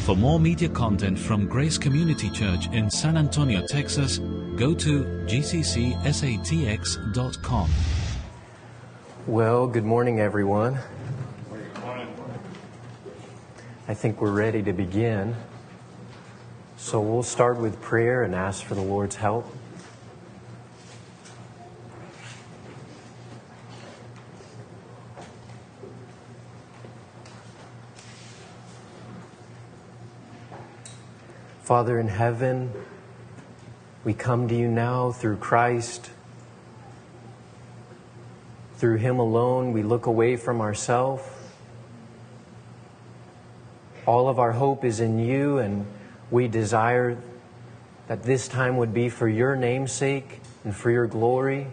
For more media content from Grace Community Church in San Antonio, Texas, go to gccsatx.com. Well, good morning, everyone. I think we're ready to begin. So we'll start with prayer and ask for the Lord's help. Father in heaven, we come to you now through Christ. Through Him alone, we look away from ourselves. All of our hope is in you, and we desire that this time would be for your name's sake and for your glory.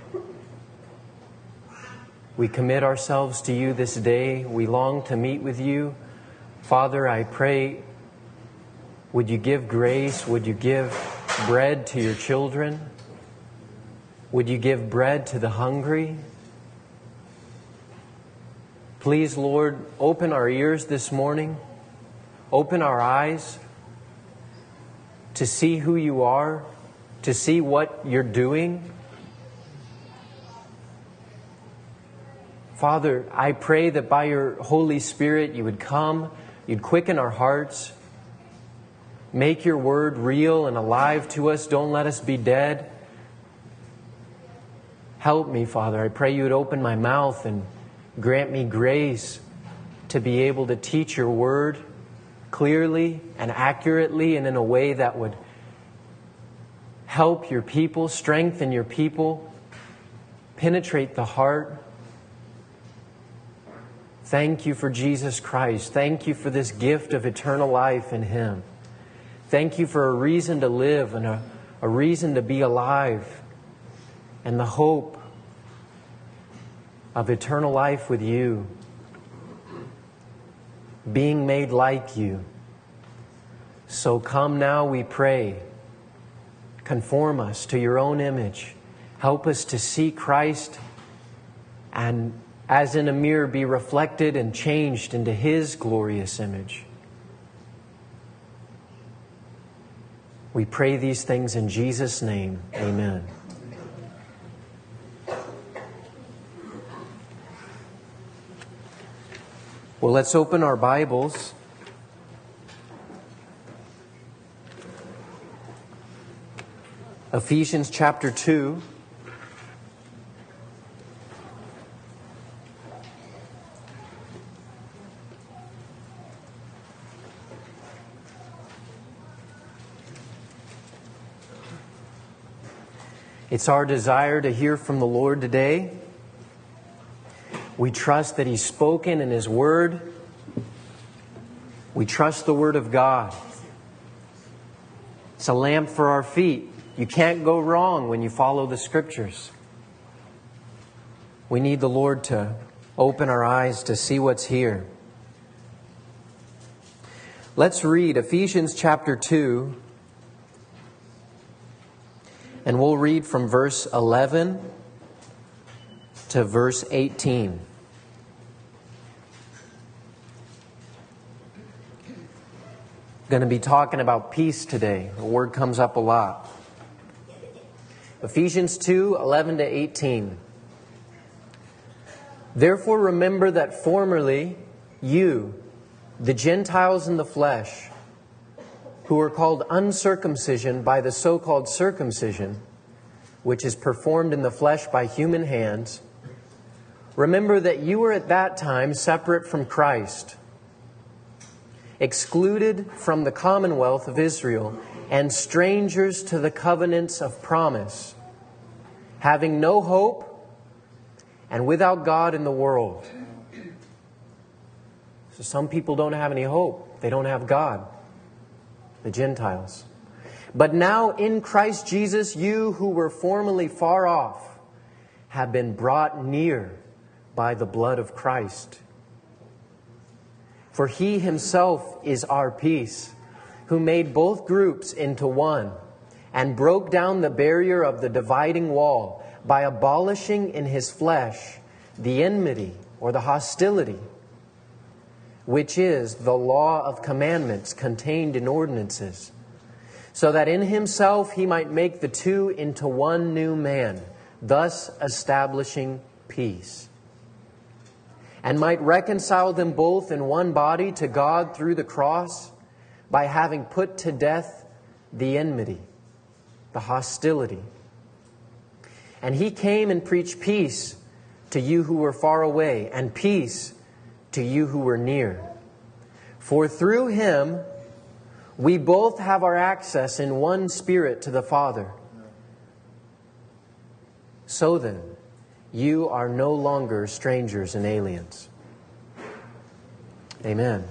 We commit ourselves to you this day. We long to meet with you. Father, I pray, would you give grace? Would you give bread to your children? Would you give bread to the hungry? Please, Lord, open our ears this morning. Open our eyes to see who you are, to see what you're doing. Father, I pray that by your Holy Spirit you would come, you'd quicken our hearts, make your word real and alive to us. Don't let us be dead. Help me, Father. I pray you would open my mouth and grant me grace to be able to teach your word clearly and accurately and in a way that would help your people, strengthen your people, penetrate the heart. Thank you for Jesus Christ. Thank you for this gift of eternal life in Him. Thank you for a reason to live and a reason to be alive and the hope of eternal life with you, being made like you. So come now, we pray. Conform us to your own image. Help us to see Christ and, as in a mirror, be reflected and changed into His glorious image. We pray these things in Jesus' name. Amen. Well, let's open our Bibles. Ephesians chapter 2. It's our desire to hear from the Lord today. We trust that He's spoken in His Word. We trust the Word of God. It's a lamp for our feet. You can't go wrong when you follow the Scriptures. We need the Lord to open our eyes to see what's here. Let's read Ephesians chapter 2. And we'll read from verse 11 to verse 18. Going to be talking about peace today. The word comes up a lot. Ephesians 2, 11 to 18. Therefore remember that formerly you, the Gentiles in the flesh, who were called uncircumcision by the so-called circumcision, which is performed in the flesh by human hands, remember that you were at that time separate from Christ, excluded from the commonwealth of Israel, and strangers to the covenants of promise, having no hope and without God in the world. So some people don't have any hope. They don't have God. The Gentiles. But now in Christ Jesus, you who were formerly far off have been brought near by the blood of Christ. For He Himself is our peace, who made both groups into one and broke down the barrier of the dividing wall by abolishing in His flesh the enmity or the hostility. which is the law of commandments contained in ordinances, so that in Himself He might make the two into one new man, thus establishing peace, and might reconcile them both in one body to God through the cross, by having put to death the enmity, the hostility. And He came and preached peace to you who were far away, and peace to you who were near. For through Him we both have our access in one Spirit to the Father. So then, you are no longer strangers and aliens. Amen.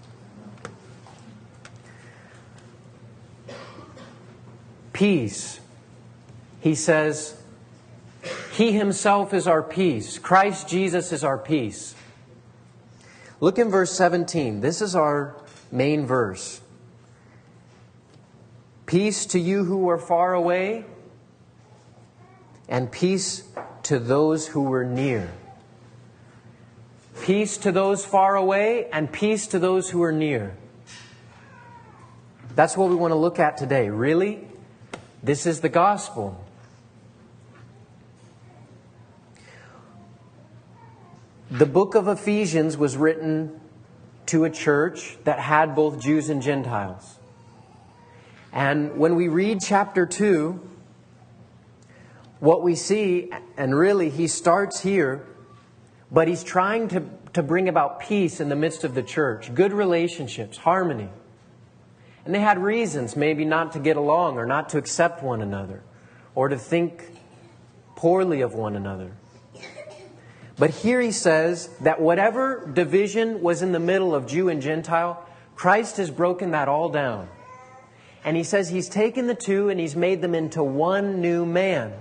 Peace. He says, He Himself is our peace. Christ Jesus is our peace. Look in verse 17. This is our main verse. Peace to you who are far away, and peace to those who were near. Peace to those far away, and peace to those who are near. That's what we want to look at today. Really? This is the gospel. The book of Ephesians was written to a church that had both Jews and Gentiles. And when we read chapter 2, what we see, and really he starts here, but he's trying to bring about peace in the midst of the church, good relationships, harmony. And they had reasons maybe not to get along or not to accept one another or to think poorly of one another. But here he says that whatever division was in the middle of Jew and Gentile, Christ has broken that all down. And he says He's taken the two and He's made them into one new man.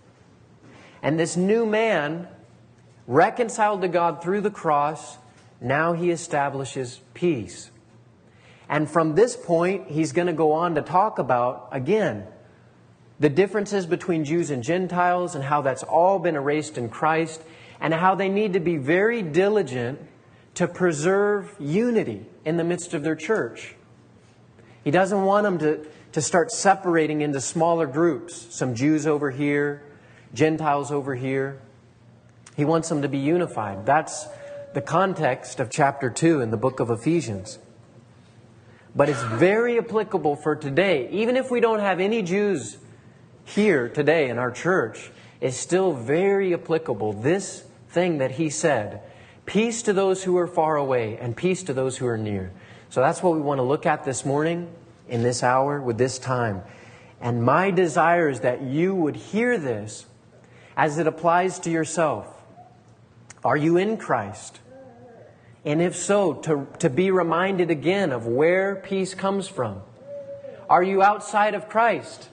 And this new man, reconciled to God through the cross, now He establishes peace. And from this point, he's going to go on to talk about, again, the differences between Jews and Gentiles and how that's all been erased in Christ, and how they need to be very diligent to preserve unity in the midst of their church. He doesn't want them to start separating into smaller groups, some Jews over here, Gentiles over here. He wants them to be unified. That's the context of chapter 2 in the book of Ephesians. But it's very applicable for today. Even if we don't have any Jews here today in our church, it's still very applicable. This thing that he said, peace to those who are far away and peace to those who are near. So that's what we want to look at this morning, in this hour, with this time. And my desire is that you would hear this as it applies to yourself. Are you in Christ? And if so, to be reminded again of where peace comes from. Are you outside of Christ?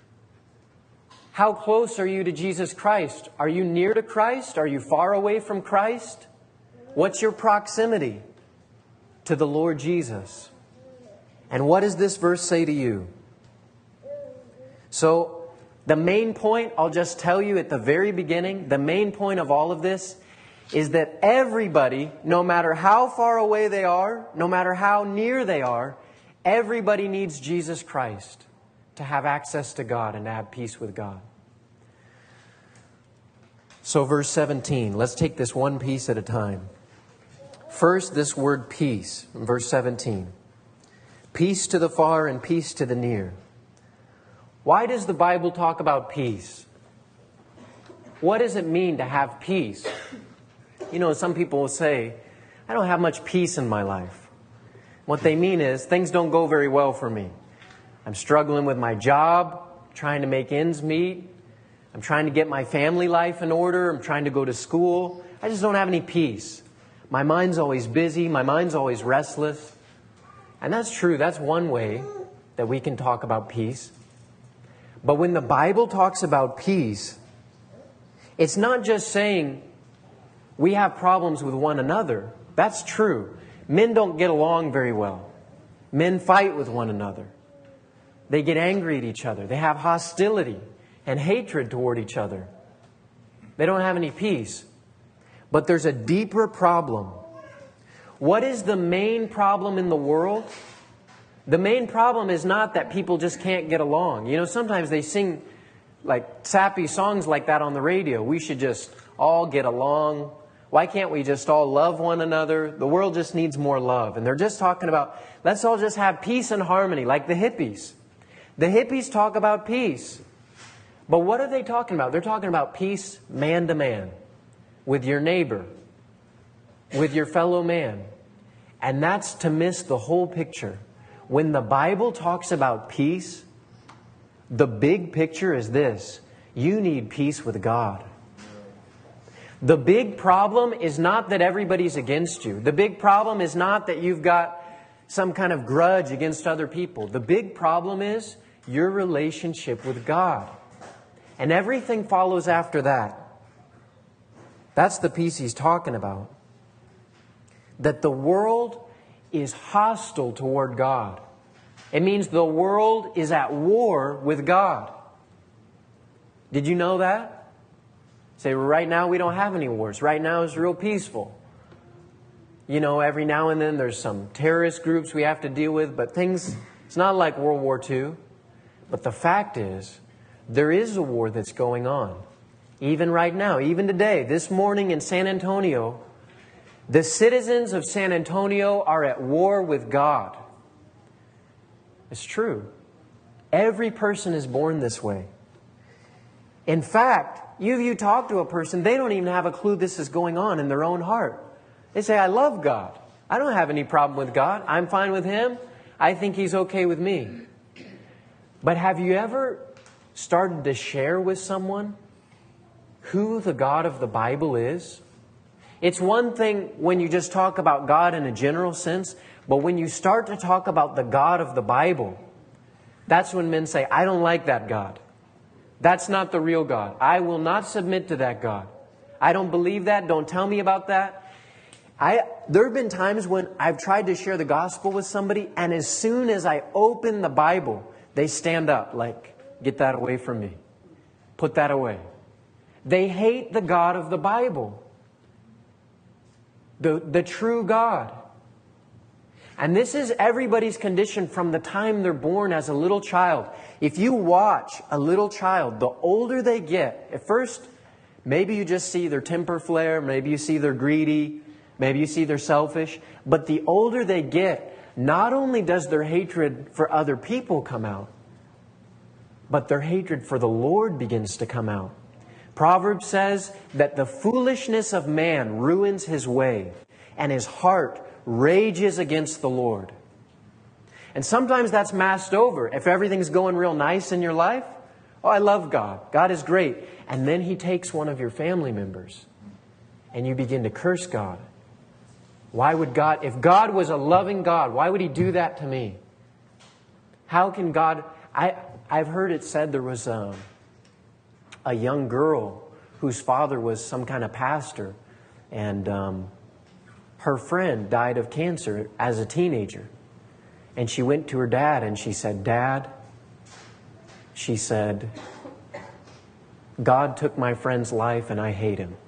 How close are you to Jesus Christ? Are you near to Christ? Are you far away from Christ? What's your proximity to the Lord Jesus? And what does this verse say to you? So, the main point, I'll just tell you at the very beginning, the main point of all of this is that everybody, no matter how far away they are, no matter how near they are, everybody needs Jesus Christ to have access to God and to have peace with God. So verse 17, let's take this one piece at a time. First, this word peace, verse 17. Peace to the far and peace to the near. Why does the Bible talk about peace? What does it mean to have peace? You know, some people will say, I don't have much peace in my life. What they mean is, things don't go very well for me. I'm struggling with my job, trying to make ends meet. I'm trying to get my family life in order. I'm trying to go to school. I just don't have any peace. My mind's always busy. My mind's always restless. And that's true. That's one way that we can talk about peace. But when the Bible talks about peace, it's not just saying we have problems with one another. That's true. Men don't get along very well. Men fight with one another. They get angry at each other. They have hostility and hatred toward each other. They don't have any peace. But there's a deeper problem. What is the main problem in the world? The main problem is not that people just can't get along. You know, sometimes they sing like sappy songs like that on the radio. We should just all get along. Why can't we just all love one another? The world just needs more love. And they're just talking about, let's all just have peace and harmony, like the hippies. The hippies talk about peace. But what are they talking about? They're talking about peace man to man, with your neighbor, with your fellow man. And that's to miss the whole picture. When the Bible talks about peace, the big picture is this: you need peace with God. The big problem is not that everybody's against you. The big problem is not that you've got some kind of grudge against other people. The big problem is your relationship with God. And everything follows after that. That's the peace he's talking about. That the world is hostile toward God. It means the world is at war with God. Did you know that? Say, right now we don't have any wars. Right now it's real peaceful. You know, every now and then there's some terrorist groups we have to deal with, but it's not like World War II. But the fact is, there is a war that's going on. Even right now, even today, this morning in San Antonio, the citizens of San Antonio are at war with God. It's true. Every person is born this way. In fact, you talk to a person, they don't even have a clue this is going on in their own heart. They say, I love God. I don't have any problem with God. I'm fine with Him. I think He's okay with me. But have you ever started to share with someone who the God of the Bible is? It's one thing when you just talk about God in a general sense, but when you start to talk about the God of the Bible, that's when men say, I don't like that God. That's not the real God. I will not submit to that God. I don't believe that. Don't tell me about that. There have been times when I've tried to share the gospel with somebody, and as soon as I open the Bible, they stand up like, get that away from me. Put that away. They hate the God of the Bible. The true God. And this is everybody's condition from the time they're born as a little child. If you watch a little child, the older they get, at first, maybe you just see their temper flare, maybe you see they're greedy, maybe you see they're selfish. But the older they get, not only does their hatred for other people come out, but their hatred for the Lord begins to come out. Proverbs says that the foolishness of man ruins his way, and his heart rages against the Lord. And sometimes that's masked over. If everything's going real nice in your life, oh, I love God. God is great. And then He takes one of your family members, and you begin to curse God. Why would God, if God was a loving God, why would He do that to me? How can God... I've heard it said there was a young girl whose father was some kind of pastor, and her friend died of cancer as a teenager. And she went to her dad and she said, Dad, she said, God took my friend's life and I hate him.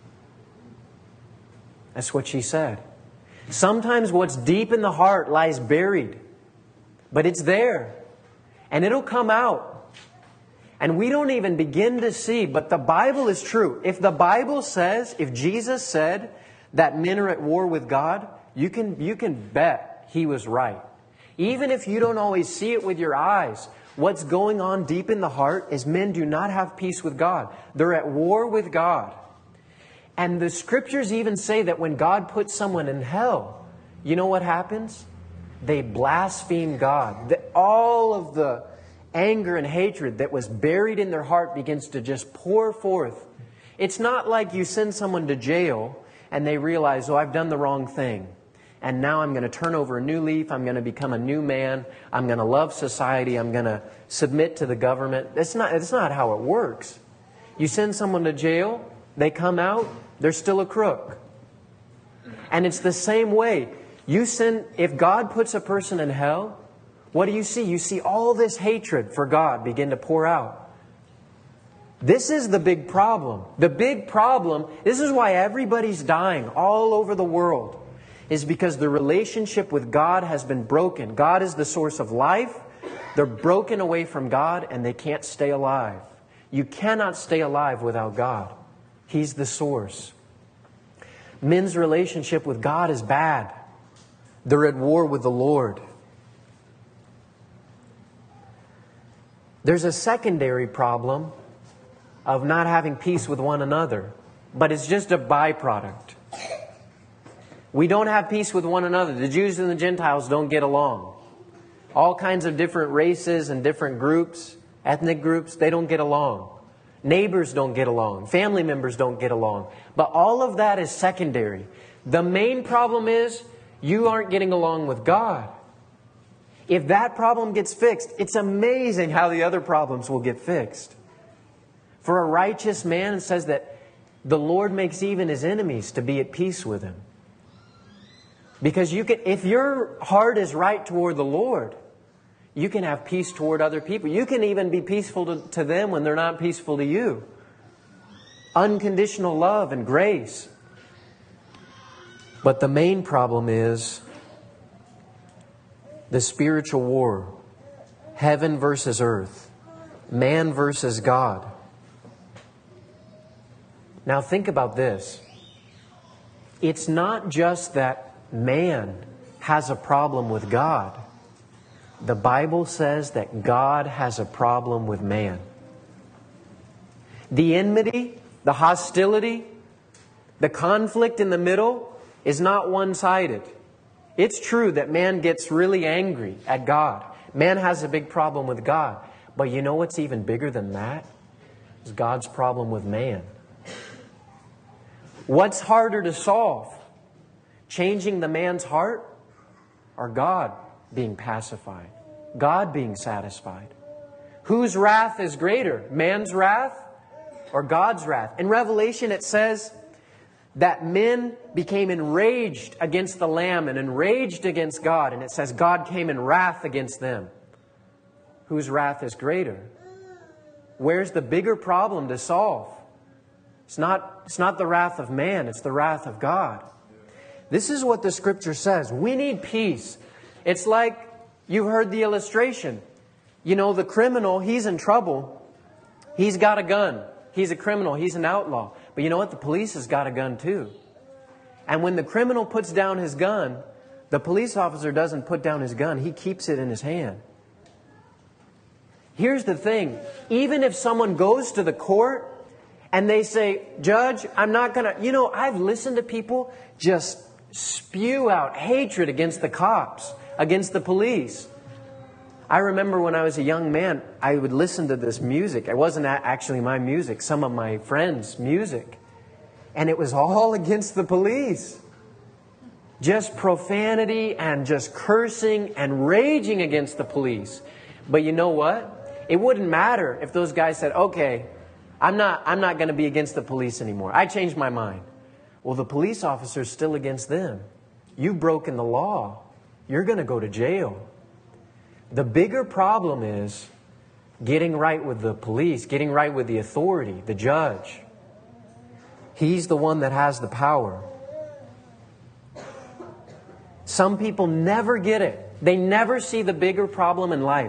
That's what she said. Sometimes what's deep in the heart lies buried, but it's there. And it'll come out. And we don't even begin to see, but the Bible is true. If the Bible says, if Jesus said that men are at war with God, you can bet He was right. Even if you don't always see it with your eyes, what's going on deep in the heart is men do not have peace with God. They're at war with God. And the Scriptures even say that when God puts someone in hell, you know what happens? They blaspheme God. All of the anger and hatred that was buried in their heart begins to just pour forth. It's not like you send someone to jail and they realize, oh, I've done the wrong thing. And now I'm going to turn over a new leaf. I'm going to become a new man. I'm going to love society. I'm going to submit to the government. It's not how it works. You send someone to jail, they come out, they're still a crook. And it's the same way. If God puts a person in hell, what do you see? You see all this hatred for God begin to pour out. This is the big problem. The big problem, this is why everybody's dying all over the world. is because the relationship with God has been broken. God is the source of life. They're broken away from God and they can't stay alive. You cannot stay alive without God. He's the source. Men's relationship with God is bad. They're at war with the Lord. There's a secondary problem of not having peace with one another, but it's just a byproduct. We don't have peace with one another. The Jews and the Gentiles don't get along. All kinds of different races and different groups, ethnic groups, they don't get along. Neighbors don't get along. Family members don't get along. But all of that is secondary. The main problem is you aren't getting along with God. If that problem gets fixed, it's amazing how the other problems will get fixed. For a righteous man, it says that the Lord makes even His enemies to be at peace with Him. Because you can, if your heart is right toward the Lord, you can have peace toward other people. You can even be peaceful to them when they're not peaceful to you. Unconditional love and grace. But the main problem is the spiritual war. Heaven versus earth. Man versus God. Now think about this. It's not just that man has a problem with God. The Bible says that God has a problem with man. The enmity, the hostility, the conflict in the middle is not one-sided. It's true that man gets really angry at God. Man has a big problem with God. But you know what's even bigger than that? It's God's problem with man. What's harder to solve? Changing the man's heart or God being pacified? God being satisfied? Whose wrath is greater? Man's wrath or God's wrath? In Revelation it says that men became enraged against the Lamb and enraged against God. And it says God came in wrath against them. Whose wrath is greater? Where's the bigger problem to solve? It's not the wrath of man, it's the wrath of God. This is what the Scripture says. We need peace. It's like you heard the illustration. You know, the criminal, he's in trouble. He's got a gun. He's a criminal. He's an outlaw. But you know what? The police has got a gun too. And when the criminal puts down his gun, the police officer doesn't put down his gun. He keeps it in his hand. Here's the thing. Even if someone goes to the court and they say, Judge, I'm not going to... You know, I've listened to people just spew out hatred against the cops, against the police. I remember when I was a young man, I would listen to this music. It wasn't actually my music, some of my friends' music. And it was all against the police. Just profanity and just cursing and raging against the police. But you know what? It wouldn't matter if those guys said, okay, I'm not going to be against the police anymore. I changed my mind. Well, the police officer's still against them. You've broken the law. You're going to go to jail. The bigger problem is getting right with the police, getting right with the authority, the judge. He's the one that has the power. Some people never get it. They never see the bigger problem in life.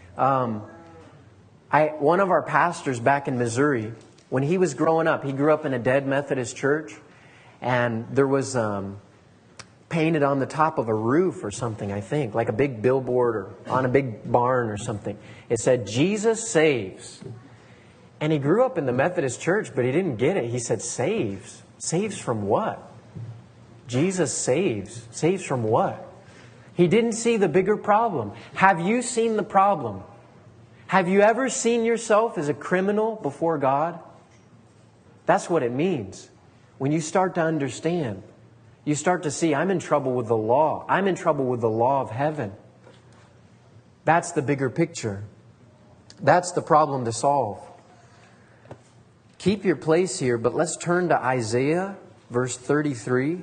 One of our pastors back in Missouri, when he was growing up, he grew up in a dead Methodist church. And there was painted on the top of a roof or something, I think, like a big billboard or on a big barn or something. It said, Jesus saves. And he grew up in the Methodist church, but he didn't get it. He said, saves? Saves from what? Jesus saves. Saves from what? He didn't see the bigger problem. Have you seen the problem? Have you ever seen yourself as a criminal before God? That's what it means. When you start to understand, you start to see, I'm in trouble with the law. I'm in trouble with the law of heaven. That's the bigger picture. That's the problem to solve. Keep your place here, but let's turn to Isaiah, verse 33.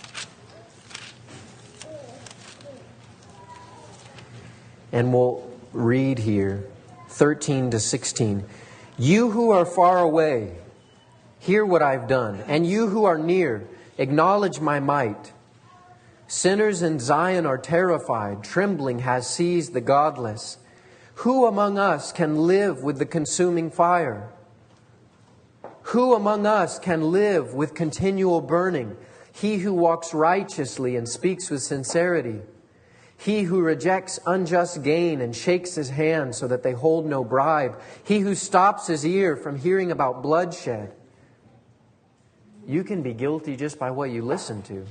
And read here, 13 to 16. You who are far away, hear what I've done. And you who are near, acknowledge my might. Sinners in Zion are terrified. Trembling has seized the godless. Who among us can live with the consuming fire? Who among us can live with continual burning? He who walks righteously and speaks with sincerity. He who rejects unjust gain and shakes his hand so that they hold no bribe. He who stops his ear from hearing about bloodshed. You can be guilty just by what you listen to.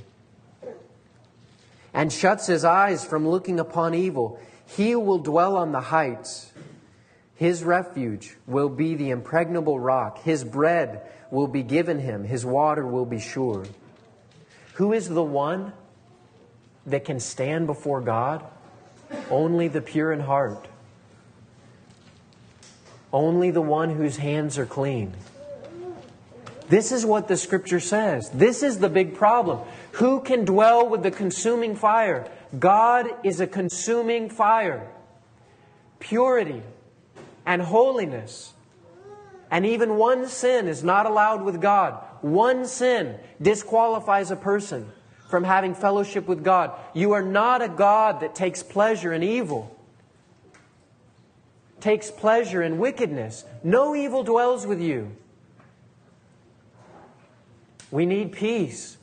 And shuts his eyes from looking upon evil. He will dwell on the heights. His refuge will be the impregnable rock. His bread will be given him. His water will be sure. Who is the one that can stand before God? Only the pure in heart. Only the one whose hands are clean. This is what the Scripture says. This is the big problem. Who can dwell with the consuming fire? God is a consuming fire. Purity and holiness. And even one sin is not allowed with God. One sin disqualifies a person from having fellowship with God. You are not a God that takes pleasure in evil, takes pleasure in wickedness. No evil dwells with you. We need peace.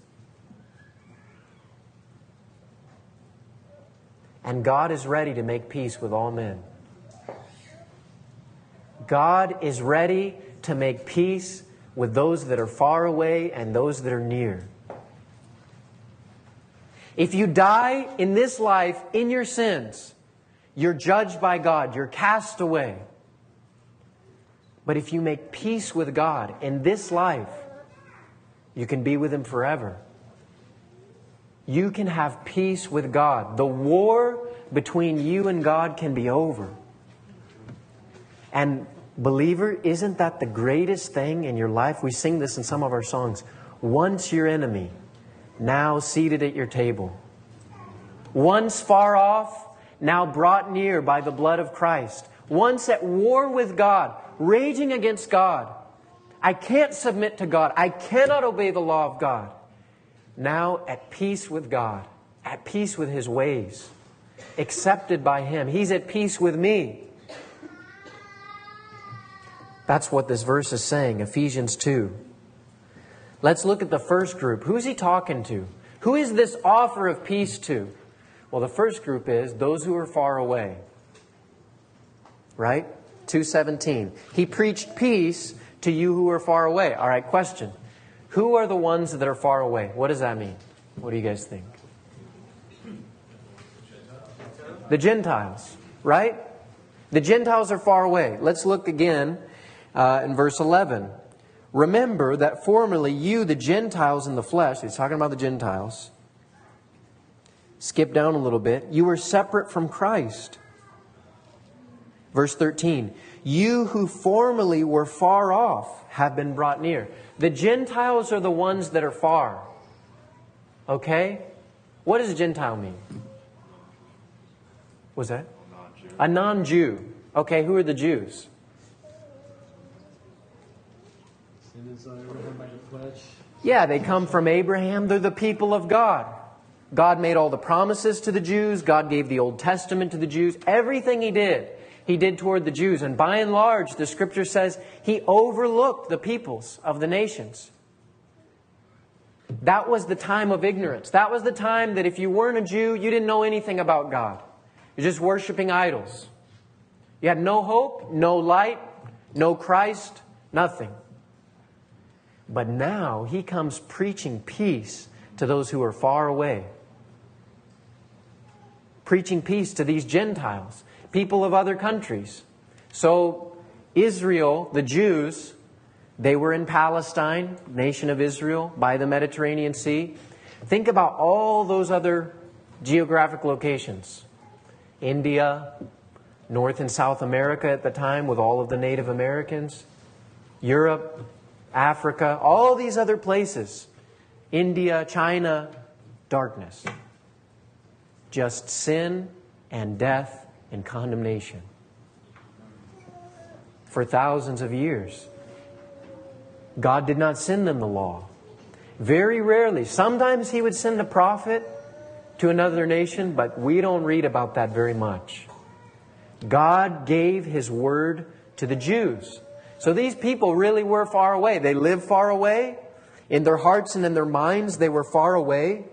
And God is ready to make peace with all men. God is ready to make peace with those that are far away and those that are near. If you die in this life in your sins, you're judged by God. You're cast away. But if you make peace with God in this life, you can be with Him forever. You can have peace with God. The war between you and God can be over. And believer, isn't that the greatest thing in your life? We sing this in some of our songs. Once your enemy, now seated at your table. Once far off, now brought near by the blood of Christ. Once at war with God, raging against God. I can't submit to God. I cannot obey the law of God. Now at peace with God, at peace with His ways, accepted by Him. He's at peace with me. That's what this verse is saying, Ephesians 2. Let's look at the first group. Who's he talking to? Who is this offer of peace to? Well, the first group is those who are far away. Right? 2:17. He preached peace to you who are far away. All right, question. Who are the ones that are far away? What does that mean? What do you guys think? The Gentiles, right? The Gentiles are far away. Let's look again in verse 11. Remember that formerly you, the Gentiles in the flesh, he's talking about the Gentiles. Skip down a little bit. You were separate from Christ. Verse 13. You who formerly were far off have been brought near. The Gentiles are the ones that are far. Okay? What does a Gentile mean? What's that? A non-Jew. Okay, who are the Jews? Yeah, they come from Abraham. They're the people of God. God made all the promises to the Jews. God gave the Old Testament to the Jews. Everything He did toward the Jews. And by and large, the Scripture says He overlooked the peoples of the nations. That was the time of ignorance. That was the time that if you weren't a Jew, you didn't know anything about God. You're just worshiping idols. You had no hope, no light, no Christ, nothing. But now He comes preaching peace to those who are far away. Preaching peace to these Gentiles, people of other countries. So Israel, the Jews, they were in Palestine, nation of Israel, by the Mediterranean Sea. Think about all those other geographic locations. India, North and South America at the time with all of the Native Americans. Europe, Africa, all these other places. India, China, darkness. Just sin and death and condemnation. for thousands of years. God did not send them the law. Very rarely. Sometimes He would send a prophet to another nation, but we don't read about that very much. God gave His word to the Jews. So these people really were far away. They lived far away. In their hearts and in their minds, they were far away.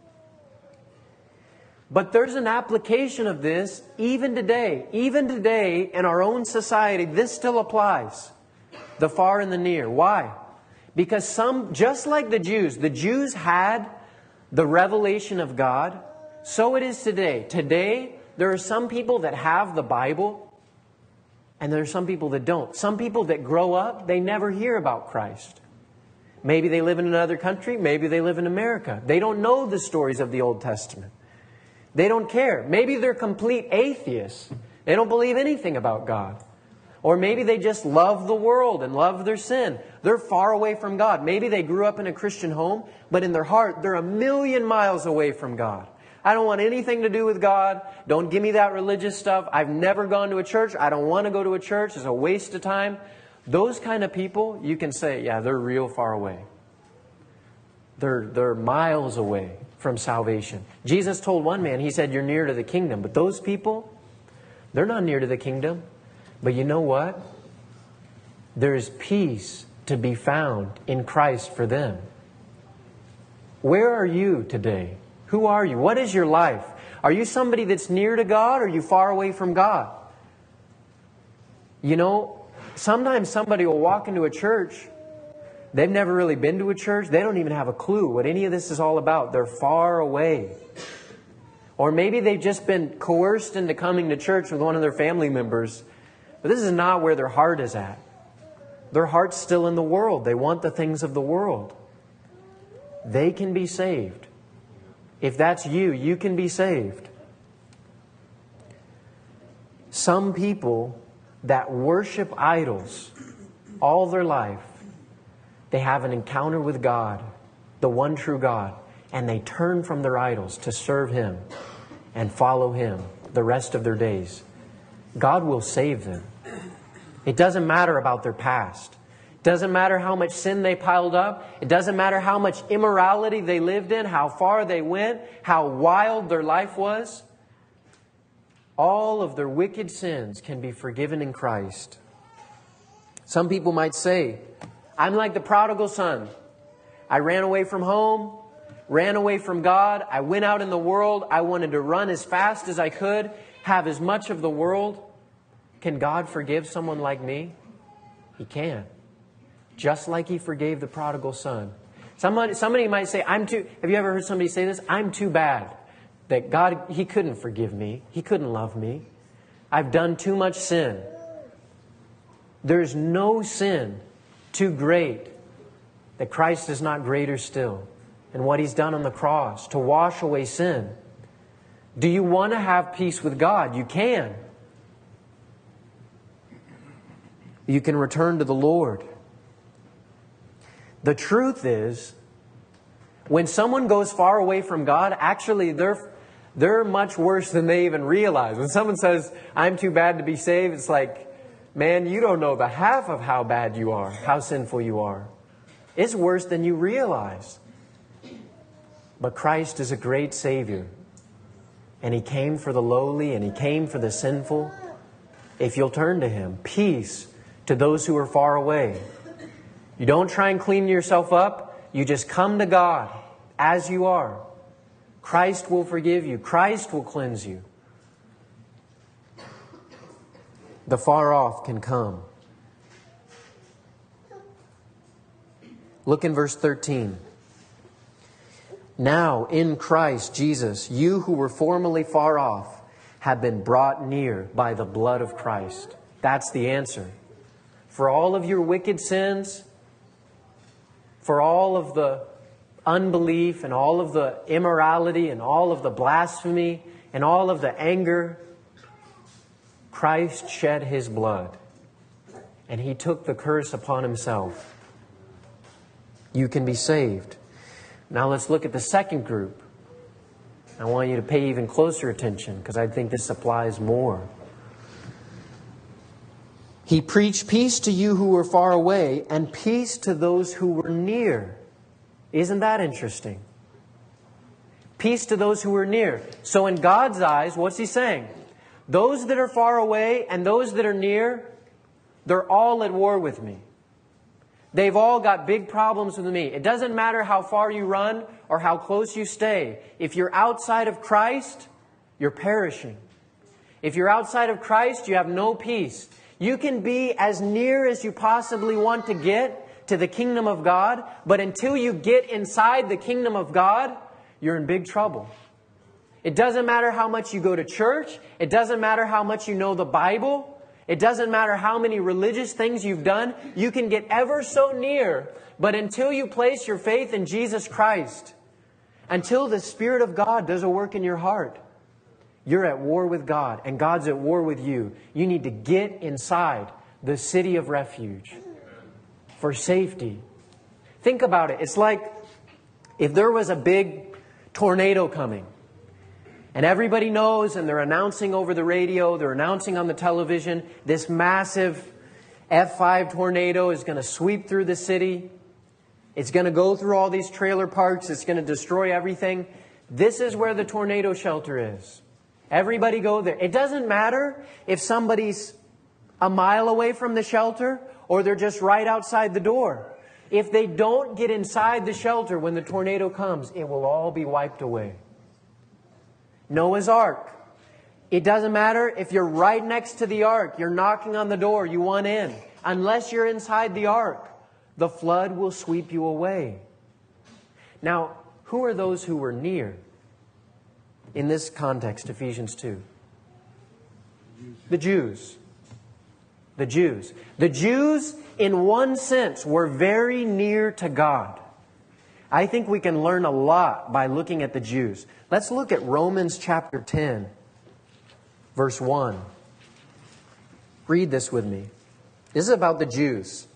But there's an application of this even today. Even today in our own society, this still applies. The far and the near. Why? Because just like the Jews had the revelation of God, so it is today. Today, there are some people that have the Bible, and there are some people that don't. Some people that grow up, they never hear about Christ. Maybe they live in another country, maybe they live in America. They don't know the stories of the Old Testament. They don't care. Maybe they're complete atheists. They don't believe anything about God. Or maybe they just love the world and love their sin. They're far away from God. Maybe they grew up in a Christian home, but in their heart, they're 1,000,000 miles away from God. I don't want anything to do with God. Don't give me that religious stuff. I've never gone to a church. I don't want to go to a church. It's a waste of time. Those kind of people, you can say, yeah, they're real far away. They're miles away from salvation. Jesus told one man, He said, you're near to the kingdom. But those people, they're not near to the kingdom. But you know what? There is peace to be found in Christ for them. Where are you today? Who are you? What is your life? Are you somebody that's near to God, or are you far away from God? You know, sometimes somebody will walk into a church. They've never really been to a church. They don't even have a clue what any of this is all about. They're far away. Or maybe they've just been coerced into coming to church with one of their family members. But this is not where their heart is at. Their heart's still in the world. They want the things of the world. They can be saved. If that's you, you can be saved. Some people that worship idols all their life, they have an encounter with God, the one true God, and they turn from their idols to serve Him and follow Him the rest of their days. God will save them. It doesn't matter about their past. It doesn't matter how much sin they piled up. It doesn't matter how much immorality they lived in, how far they went, how wild their life was. All of their wicked sins can be forgiven in Christ. Some people might say, I'm like the prodigal son. I ran away from home, ran away from God. I went out in the world. I wanted to run as fast as I could, have as much of the world. Can God forgive someone like me? He can. Just like He forgave the prodigal son. Somebody might say, have you ever heard somebody say this? I'm too bad. That God, He couldn't forgive me. He couldn't love me. I've done too much sin. There's no sin too great that Christ is not greater still. And what He's done on the cross to wash away sin. Do you want to have peace with God? You can. You can return to the Lord. The truth is, when someone goes far away from God, actually they're much worse than they even realize. When someone says, I'm too bad to be saved, it's like, man, you don't know the half of how bad you are, how sinful you are. It's worse than you realize. But Christ is a great Savior. And He came for the lowly and He came for the sinful. If you'll turn to Him, peace to those who are far away. You don't try and clean yourself up. You just come to God as you are. Christ will forgive you. Christ will cleanse you. The far off can come. Look in verse 13. Now in Christ Jesus, you who were formerly far off have been brought near by the blood of Christ. That's the answer. For all of your wicked sins, for all of the unbelief and all of the immorality and all of the blasphemy and all of the anger, Christ shed His blood. And He took the curse upon Himself. You can be saved. Now let's look at the second group. I want you to pay even closer attention because I think this applies more. He preached peace to you who were far away and peace to those who were near. Isn't that interesting? Peace to those who were near. So in God's eyes, what's He saying? Those that are far away and those that are near, they're all at war with me. They've all got big problems with me. It doesn't matter how far you run or how close you stay. If you're outside of Christ, you're perishing. If you're outside of Christ, you have no peace. You can be as near as you possibly want to get to the kingdom of God, but until you get inside the kingdom of God, you're in big trouble. It doesn't matter how much you go to church. It doesn't matter how much you know the Bible. It doesn't matter how many religious things you've done. You can get ever so near, but until you place your faith in Jesus Christ, until the Spirit of God does a work in your heart, you're at war with God, and God's at war with you. You need to get inside the city of refuge for safety. Think about it. It's like if there was a big tornado coming, and everybody knows, and they're announcing over the radio, they're announcing on the television, this massive F5 tornado is going to sweep through the city. It's going to go through all these trailer parks. It's going to destroy everything. This is where the tornado shelter is. Everybody go there. It doesn't matter if somebody's a mile away from the shelter or they're just right outside the door. If they don't get inside the shelter when the tornado comes, it will all be wiped away. Noah's Ark. It doesn't matter if you're right next to the ark, you're knocking on the door, you want in. Unless you're inside the ark, the flood will sweep you away. Now, who are those who were near? In this context, Ephesians 2. The Jews. The Jews. The Jews, in one sense, were very near to God. I think we can learn a lot by looking at the Jews. Let's look at Romans chapter 10, verse 1. Read this with me. This is about the Jews.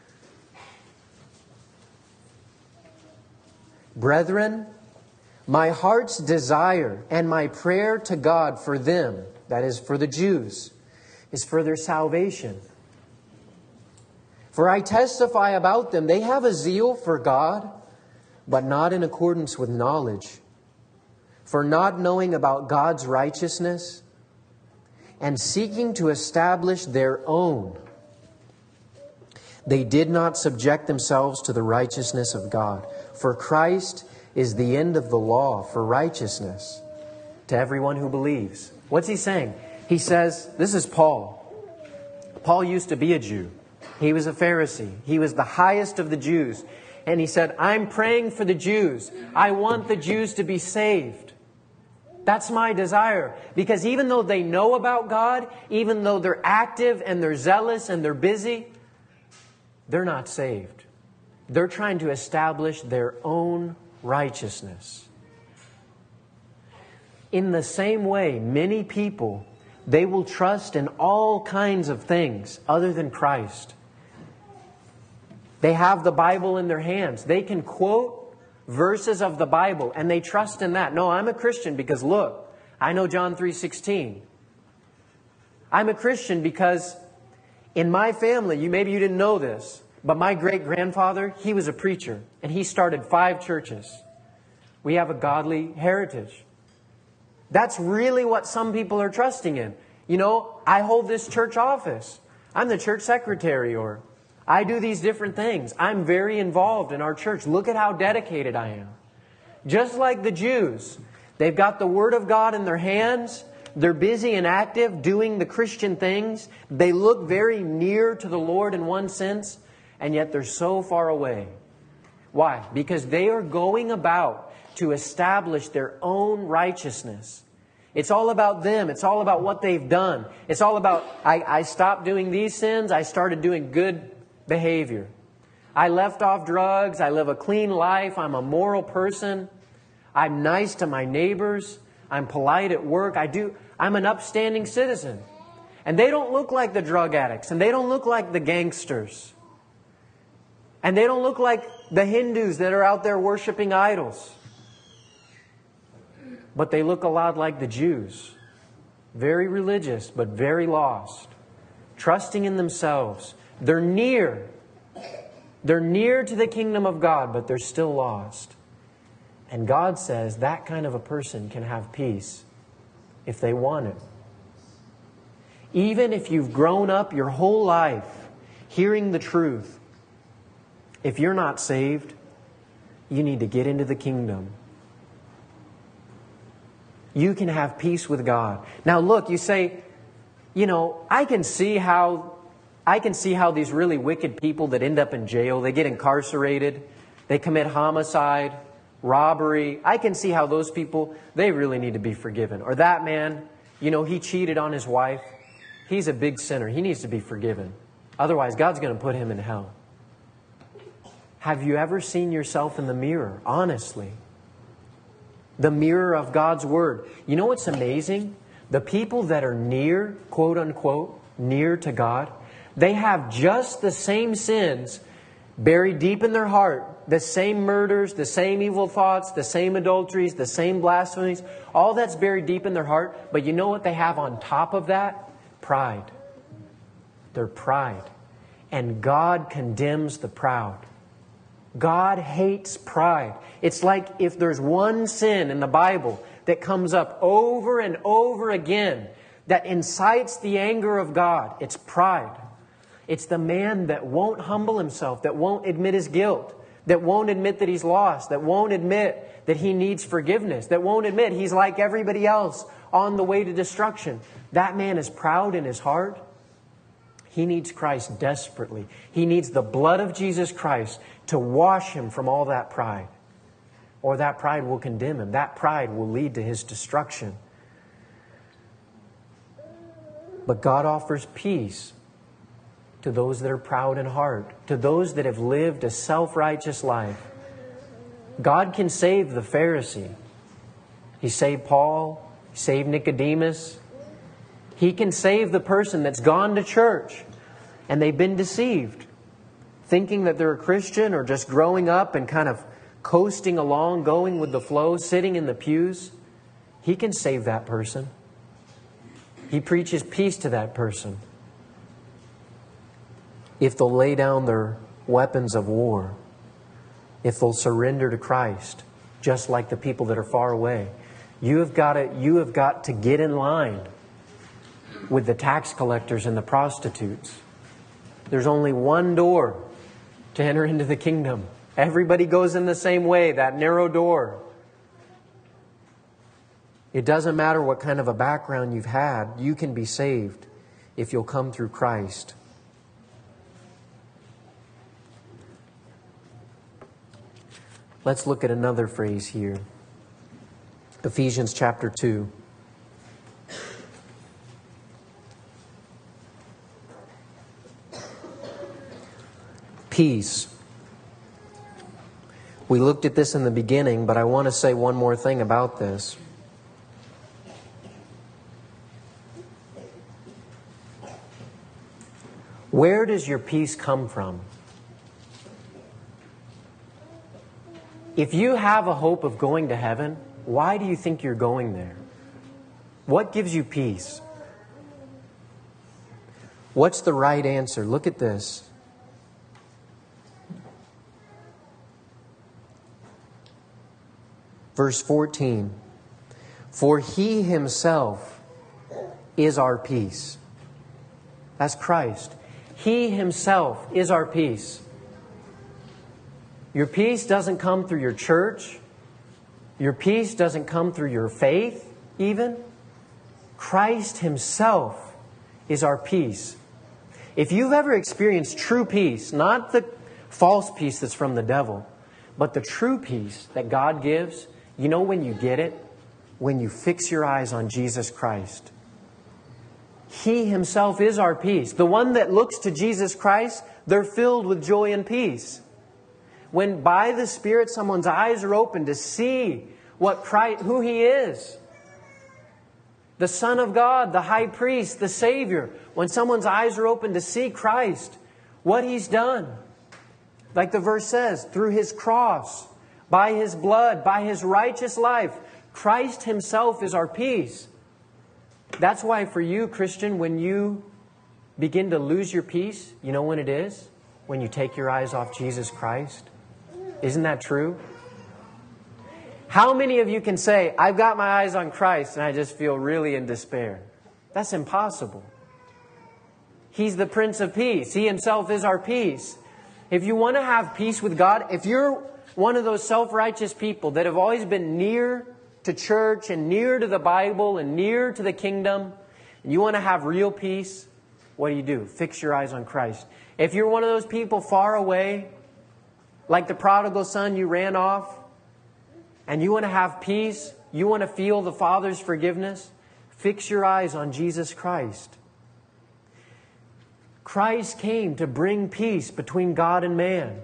Brethren, my heart's desire and my prayer to God for them, that is, for the Jews, is for their salvation. For I testify about them, they have a zeal for God, but not in accordance with knowledge. For not knowing about God's righteousness and seeking to establish their own, they did not subject themselves to the righteousness of God. For Christ is the end of the law for righteousness to everyone who believes. What's he saying? He says, this is Paul. Paul used to be a Jew. He was a Pharisee. He was the highest of the Jews. And he said, I'm praying for the Jews. I want the Jews to be saved. That's my desire. Because even though they know about God, even though they're active and they're zealous and they're busy, they're not saved. They're trying to establish their own righteousness. In the same way, many people, they will trust in all kinds of things other than Christ. They have the Bible in their hands. They can quote verses of the Bible and they trust in that. No, I'm a Christian because look, I know John 3:16. I'm a Christian because in my family, maybe you didn't know this, but my great-grandfather, he was a preacher and he started 5 churches. We have a godly heritage. That's really what some people are trusting in. You know, I hold this church office. I'm the church secretary, or I do these different things. I'm very involved in our church. Look at how dedicated I am. Just like the Jews, they've got the Word of God in their hands. They're busy and active doing the Christian things. They look very near to the Lord in one sense, and yet they're so far away. Why? Because they are going about to establish their own righteousness. It's all about them. It's all about what they've done. It's all about, I stopped doing these sins. I started doing good behavior. I left off drugs. I live a clean life. I'm a moral person. I'm nice to my neighbors. I'm polite at work. I'm an upstanding citizen. And they don't look like the drug addicts. And they don't look like the gangsters. And they don't look like the Hindus that are out there worshiping idols. But they look a lot like the Jews. Very religious, but very lost. trusting in themselves. They're near. They're near to the kingdom of God, but they're still lost. And God says that kind of a person can have peace if they want it. Even if you've grown up your whole life hearing the truth, if you're not saved, you need to get into the kingdom. You can have peace with God. Now look, you say, I can see how these really wicked people that end up in jail, they get incarcerated, they commit homicide, robbery. I can see how those people, they really need to be forgiven. Or that man, he cheated on his wife. He's a big sinner. He needs to be forgiven. Otherwise, God's going to put him in hell. Have you ever seen yourself in the mirror? Honestly. The mirror of God's Word. You know what's amazing? The people that are near, quote unquote, near to God, they have just the same sins buried deep in their heart. The same murders, the same evil thoughts, the same adulteries, the same blasphemies. All that's buried deep in their heart. But you know what they have on top of that? Pride. Their pride. And God condemns the proud. God hates pride. It's like if there's one sin in the Bible that comes up over and over again that incites the anger of God, it's pride. It's the man that won't humble himself, that won't admit his guilt, that won't admit that he's lost, that won't admit that he needs forgiveness, that won't admit he's like everybody else on the way to destruction. That man is proud in his heart. He needs Christ desperately. He needs the blood of Jesus Christ to wash him from all that pride. Or that pride will condemn him. That pride will lead to his destruction. But God offers peace to those that are proud in heart, to those that have lived a self-righteous life. God can save the Pharisee. He saved Paul. He saved Nicodemus. He can save the person that's gone to church and they've been deceived, thinking that they're a Christian or just growing up and kind of coasting along, going with the flow, sitting in the pews. He can save that person. He preaches peace to that person if they'll lay down their weapons of war, if they'll surrender to Christ, just like the people that are far away. You have got to get in line with the tax collectors and the prostitutes. There's only one door to enter into the kingdom. Everybody goes in the same way, that narrow door. It doesn't matter what kind of a background you've had. You can be saved if you'll come through Christ. Let's look at another phrase here. Ephesians chapter 2. Peace. We looked at this in the beginning, but I want to say one more thing about this. Where does your peace come from? If you have a hope of going to heaven, why do you think you're going there? What gives you peace? What's the right answer? Look at this. Verse 14. For He Himself is our peace. That's Christ. He Himself is our peace. Your peace doesn't come through your church. Your peace doesn't come through your faith, even. Christ Himself is our peace. If you've ever experienced true peace, not the false peace that's from the devil, but the true peace that God gives, you know when you get it? When you fix your eyes on Jesus Christ. He Himself is our peace. The one that looks to Jesus Christ, they're filled with joy and peace. When by the Spirit someone's eyes are open to see what Christ, who He is. The Son of God, the High Priest, the Savior. When someone's eyes are open to see Christ, what He's done. Like the verse says, through His cross, by His blood, by His righteous life, Christ Himself is our peace. That's why for you, Christian, when you begin to lose your peace, you know when it is? When you take your eyes off Jesus Christ. Isn't that true? How many of you can say, I've got my eyes on Christ and I just feel really in despair? That's impossible. He's the Prince of Peace. He Himself is our peace. If you want to have peace with God, if you're one of those self-righteous people that have always been near to church and near to the Bible and near to the kingdom, and you want to have real peace, what do? Fix your eyes on Christ. If you're one of those people far away, like the prodigal son, you ran off, and you want to have peace, you want to feel the Father's forgiveness, fix your eyes on Jesus Christ. Christ came to bring peace between God and man.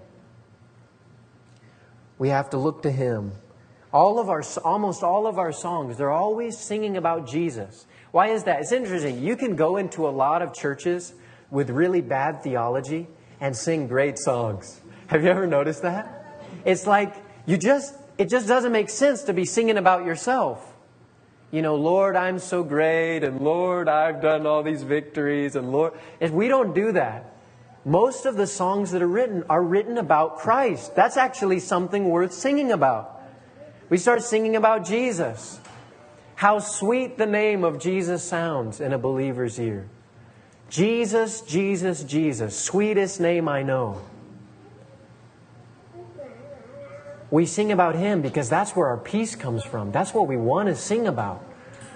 We have to look to Him. Almost all of our songs, they're always singing about Jesus. Why is that? It's interesting. You can go into a lot of churches with really bad theology and sing great songs. Have you ever noticed that? It's like it just doesn't make sense to be singing about yourself. You know, Lord, I'm so great, and Lord, I've done all these victories, and Lord... If we don't do that, most of the songs that are written about Christ. That's actually something worth singing about. We start singing about Jesus. How sweet the name of Jesus sounds in a believer's ear. Jesus, Jesus, Jesus, sweetest name I know. We sing about Him because that's where our peace comes from. That's what we want to sing about.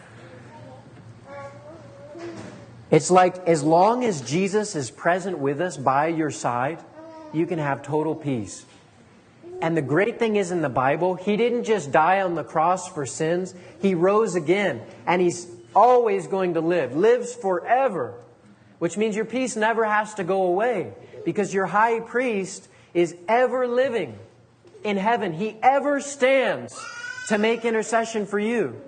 It's like as long as Jesus is present with us by your side, you can have total peace. And the great thing is in the Bible, He didn't just die on the cross for sins. He rose again. And He's always going to lives forever. Which means your peace never has to go away. Because your high priest is ever living in heaven. He ever stands to make intercession for you.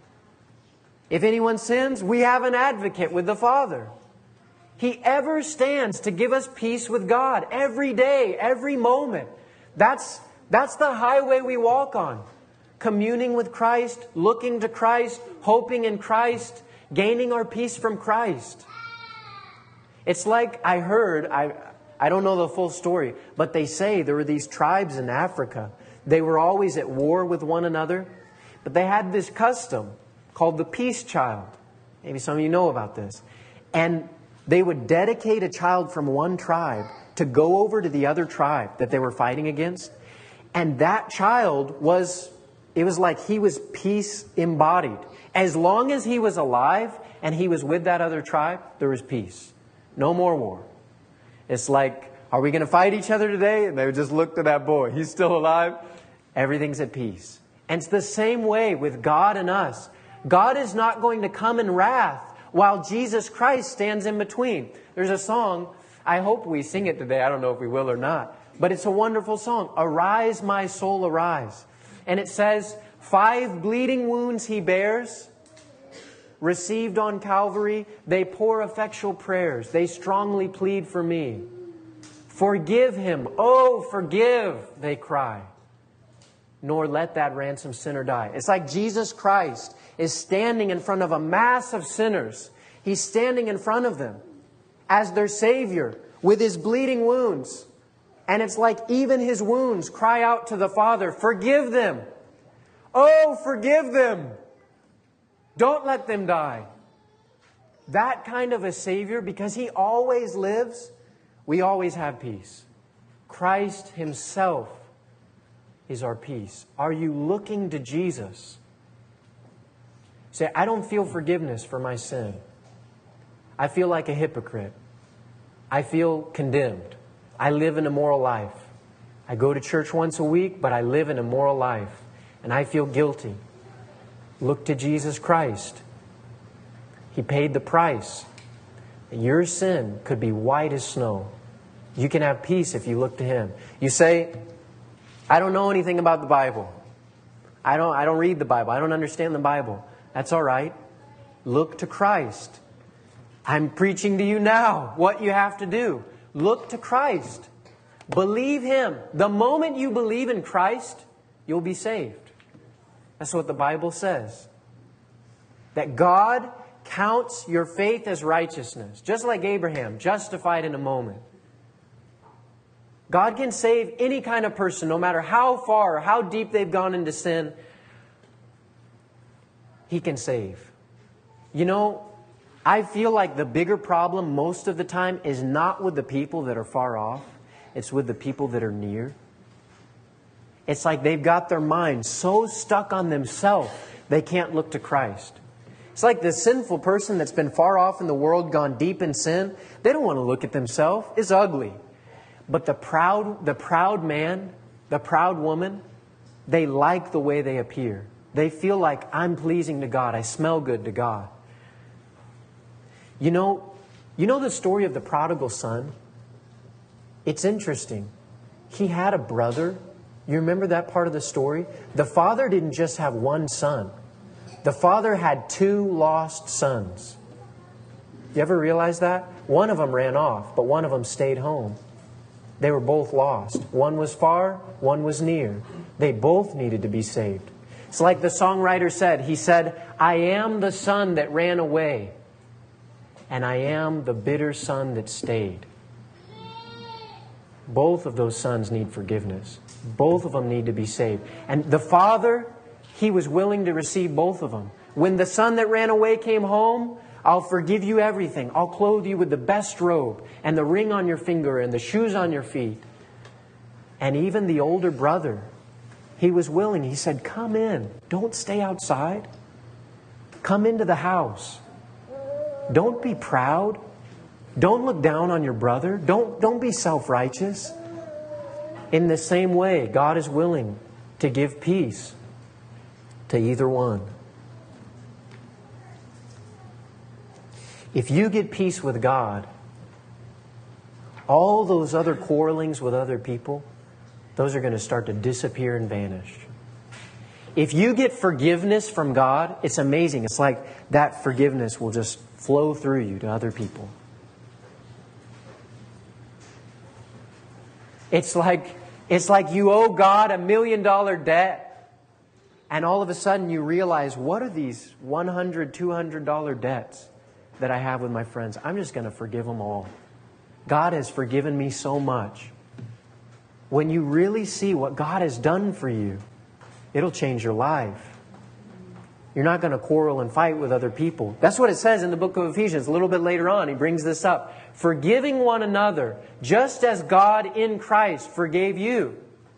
If anyone sins, we have an advocate with the Father. He ever stands to give us peace with God every day, every moment. That's the highway we walk on. Communing with Christ, looking to Christ, hoping in Christ, gaining our peace from Christ. It's like I heard, I don't know the full story, but they say there were these tribes in Africa. They were always at war with one another, but they had this custom called the peace child. Maybe some of you know about this. And they would dedicate a child from one tribe to go over to the other tribe that they were fighting against. And that child it was like he was peace embodied. As long as he was alive and he was with that other tribe, there was peace. No more war. It's like, are we going to fight each other today? And they would just look to that boy. He's still alive. Everything's at peace. And it's the same way with God and us. God is not going to come in wrath while Jesus Christ stands in between. There's a song, I hope we sing it today. I don't know if we will or not. But it's a wonderful song. Arise, my soul, arise. And it says, 5 bleeding wounds He bears, received on Calvary. They pour effectual prayers. They strongly plead for me. Forgive Him. Oh, forgive, they cry. Nor let that ransomed sinner die. It's like Jesus Christ is standing in front of a mass of sinners. He's standing in front of them as their Savior with His bleeding wounds. And it's like even His wounds cry out to the Father, forgive them. Oh, forgive them. Don't let them die. That kind of a Savior, because He always lives, we always have peace. Christ Himself is our peace. Are you looking to Jesus? Say, I don't feel forgiveness for my sin. I feel like a hypocrite. I feel condemned. I live an immoral life. I go to church once a week, but I live an immoral life. And I feel guilty. Look to Jesus Christ. He paid the price. Your sin could be white as snow. You can have peace if you look to Him. You say, I don't know anything about the Bible. I don't read the Bible. I don't understand the Bible. That's all right. Look to Christ. I'm preaching to you now what you have to do. Look to Christ. Believe Him. The moment you believe in Christ, you'll be saved. That's what the Bible says. That God counts your faith as righteousness, just like Abraham, justified in a moment. God can save any kind of person, no matter how far or how deep they've gone into sin. He can save. You know, I feel like the bigger problem most of the time is not with the people that are far off. It's with the people that are near. It's like they've got their mind so stuck on themselves, they can't look to Christ. It's like the sinful person that's been far off in the world, gone deep in sin. They don't want to look at themselves. It's ugly. But the proud man, the proud woman, they like the way they appear. They feel like, I'm pleasing to God. I smell good to God. You know the story of the prodigal son? It's interesting. He had a brother. You remember that part of the story? The father didn't just have one son. The father had 2 lost sons. You ever realize that? One of them ran off, but one of them stayed home. They were both lost. One was far, one was near. They both needed to be saved. It's like the songwriter said. He said, I am the son that ran away, and I am the bitter son that stayed. Both of those sons need forgiveness. Both of them need to be saved. And the father, he was willing to receive both of them. When the son that ran away came home, I'll forgive you everything. I'll clothe you with the best robe and the ring on your finger and the shoes on your feet. And even the older brother, he was willing. He said, come in. Don't stay outside. Come into the house. Don't be proud. Don't look down on your brother. Don't be self-righteous. In the same way, God is willing to give peace to either one. If you get peace with God, all those other quarrelings with other people, those are going to start to disappear and vanish. If you get forgiveness from God, it's amazing. It's like that forgiveness will just flow through you to other people. It's like you owe God $1 million debt, and all of a sudden you realize, what are these $100, $200 debts that I have with my friends? I'm just going to forgive them all. God has forgiven me so much. When you really see what God has done for you, it'll change your life. You're not going to quarrel and fight with other people. That's what it says in the book of Ephesians. A little bit later on, he brings this up. Forgiving one another, just as God in Christ forgave you.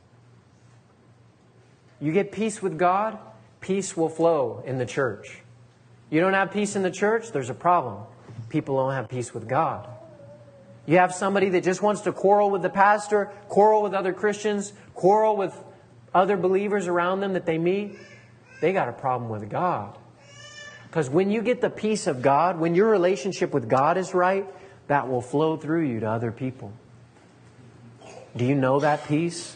You get peace with God, peace will flow in the church. You don't have peace in the church, there's a problem. People don't have peace with God. You have somebody that just wants to quarrel with the pastor, quarrel with other Christians, quarrel with other believers around them that they meet. They got a problem with God. Because when you get the peace of God, when your relationship with God is right, that will flow through you to other people. Do you know that peace?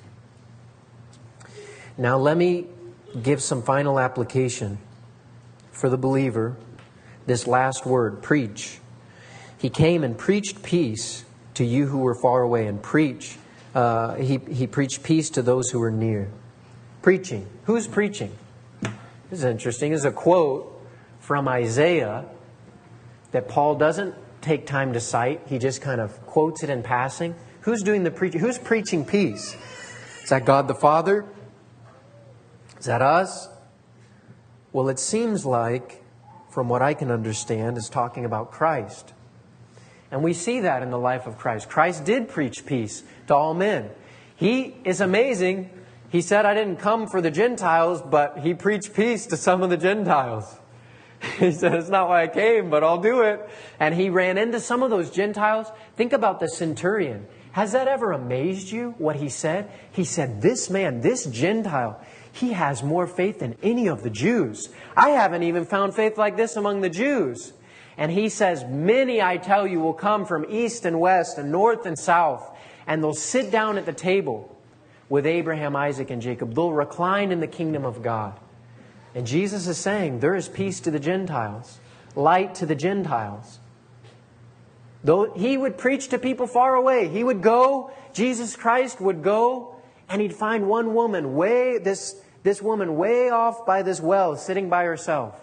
Now let me give some final application for the believer. This last word, preach. He came and preached peace to you who were far away, and preach. He preached peace to those who were near. Preaching. Who's preaching? This is interesting. This is a quote from Isaiah that Paul doesn't take time to cite. He just kind of quotes it in passing. Who's doing the preaching? Who's preaching peace? Is that God the Father? Is that us? Well, it seems like, from what I can understand, is talking about Christ. And we see that in the life of Christ. Christ did preach peace to all men. He is amazing. He said, I didn't come for the Gentiles, but He preached peace to some of the Gentiles. He said, it's not why I came, but I'll do it. And He ran into some of those Gentiles. Think about the centurion. Has that ever amazed you, what he said? He said, this man, this Gentile, he has more faith than any of the Jews. I haven't even found faith like this among the Jews. And he says, many, I tell you, will come from east and west and north and south, and they'll sit down at the table with Abraham, Isaac, and Jacob. They'll recline in the kingdom of God. And Jesus is saying, there is peace to the Gentiles, light to the Gentiles. Though He would preach to people far away. He would go, Jesus Christ would go, and He'd find one woman this woman way off by this well, sitting by herself,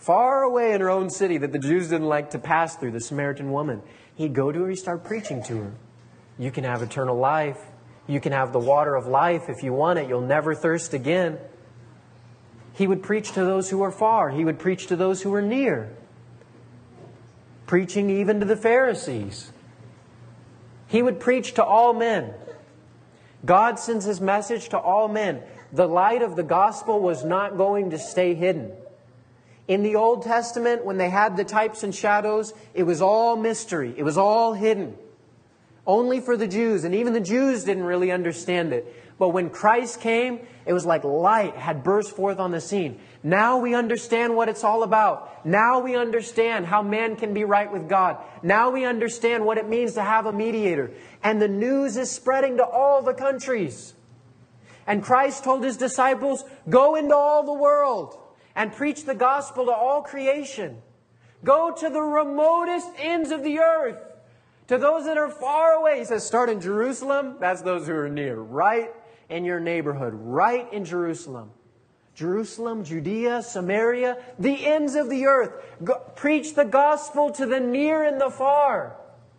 far away in her own city that the Jews didn't like to pass through, the Samaritan woman. He'd go to her, he'd start preaching to her. You can have eternal life. You can have the water of life if you want it. You'll never thirst again. He would preach to those who were far. He would preach to those who were near. Preaching even to the Pharisees. He would preach to all men. God sends His message to all men. The light of the gospel was not going to stay hidden. In the Old Testament, when they had the types and shadows, it was all mystery. It was all hidden. Only for the Jews. And even the Jews didn't really understand it. But when Christ came, it was like light had burst forth on the scene. Now we understand what it's all about. Now we understand how man can be right with God. Now we understand what it means to have a mediator. And the news is spreading to all the countries. And Christ told His disciples, go into all the world and preach the gospel to all creation. Go to the remotest ends of the earth. To those that are far away. He says, start in Jerusalem. That's those who are near. Right in your neighborhood. Right in Jerusalem. Jerusalem, Judea, Samaria, the ends of the earth. Go, preach the gospel to the near and the far.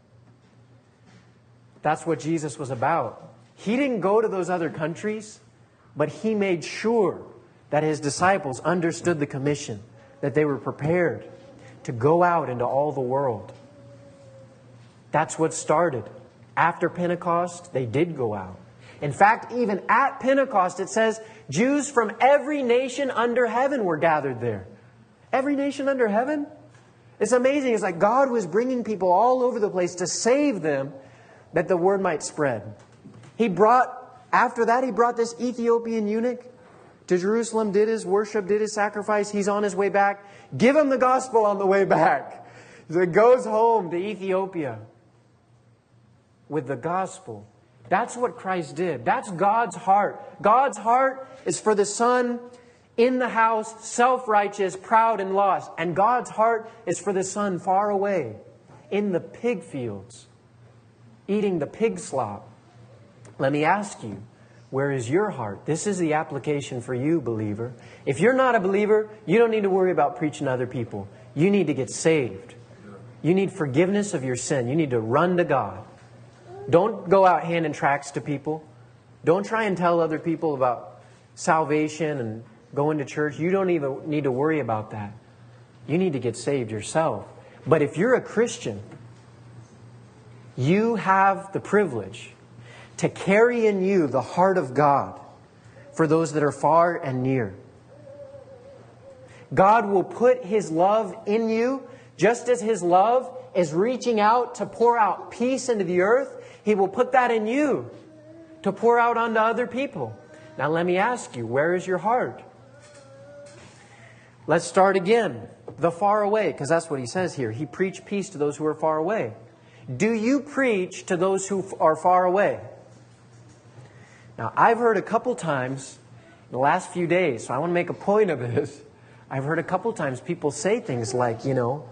That's what Jesus was about. He didn't go to those other countries, but He made sure that His disciples understood the commission, that they were prepared to go out into all the world. That's what started. After Pentecost, they did go out. In fact, even at Pentecost, it says Jews from every nation under heaven were gathered there. Every nation under heaven? It's amazing. It's like God was bringing people all over the place to save them, that the word might spread. After that, He brought this Ethiopian eunuch to Jerusalem, did his worship, did his sacrifice. He's on his way back. Give him the gospel on the way back. So he goes home to Ethiopia with the gospel. That's what Christ did. That's God's heart. God's heart is for the son in the house, self-righteous, proud and lost. And God's heart is for the son far away, in the pig fields, eating the pig slop. Let me ask you, where is your heart? This is the application for you, believer. If you're not a believer, you don't need to worry about preaching to other people. You need to get saved. You need forgiveness of your sin. You need to run to God. Don't go out handing tracts to people. Don't try and tell other people about salvation and going to church. You don't even need to worry about that. You need to get saved yourself. But if you're a Christian, you have the privilege to carry in you the heart of God for those that are far and near. God will put His love in you, just as His love is reaching out to pour out peace into the earth. He will put that in you to pour out onto other people. Now let me ask you, where is your heart? Let's start again. The far away, because that's what He says here. He preached peace to those who are far away. Do you preach to those who are far away? Now, I've heard a couple times in the last few days, so I want to make a point of this. I've heard a couple times people say things like, well,